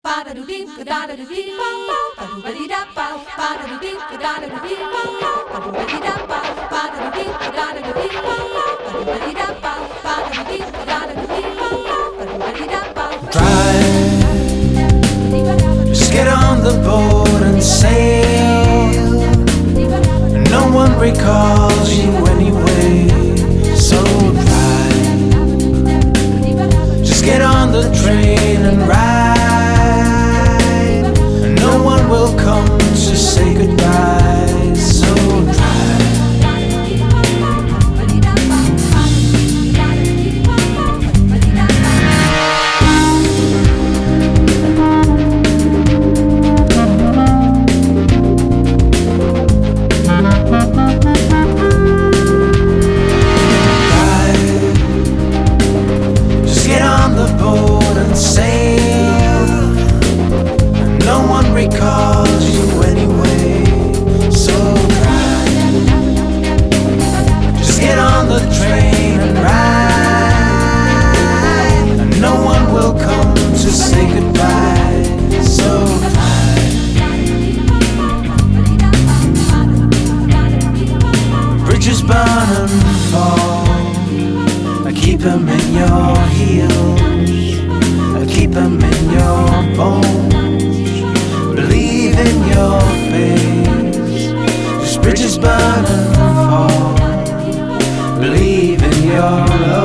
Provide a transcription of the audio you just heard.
Just get on the boat and sail. No one recalls you anyway. So drive. Just get on the train and ride. No one will come to say goodbye. So drive. Recalls you anyway, so drive. Just get on the train and ride, and no one will come to say goodbye, so drive. Bridges burn and fall, I keep them in your heels, I keep them in your bones. Believe in your face. Just bridges burn and fall. Believe in your love.